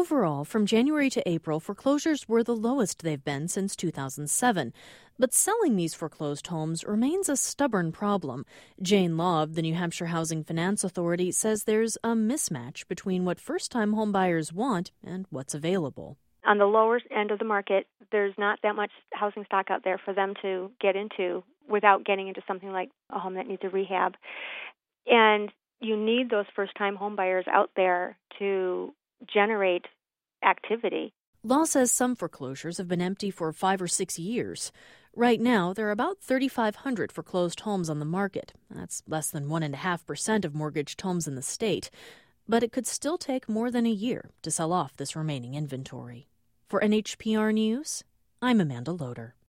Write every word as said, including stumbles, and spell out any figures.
Overall, from January to April, foreclosures were the lowest they've been since two thousand seven. But selling these foreclosed homes remains a stubborn problem. Jane Law of the New Hampshire Housing Finance Authority says there's a mismatch between what first-time homebuyers want and what's available. On the lower end of the market, there's not that much housing stock out there for them to get into without getting into something like a home that needs a rehab. And you need those first-time homebuyers out there to generate activity. Law says some foreclosures have been empty for five or six years. Right now, there are about thirty-five hundred foreclosed homes on the market. That's less than one point five percent of mortgaged homes in the state. But it could still take more than a year to sell off this remaining inventory. For N H P R News, I'm Amanda Loader.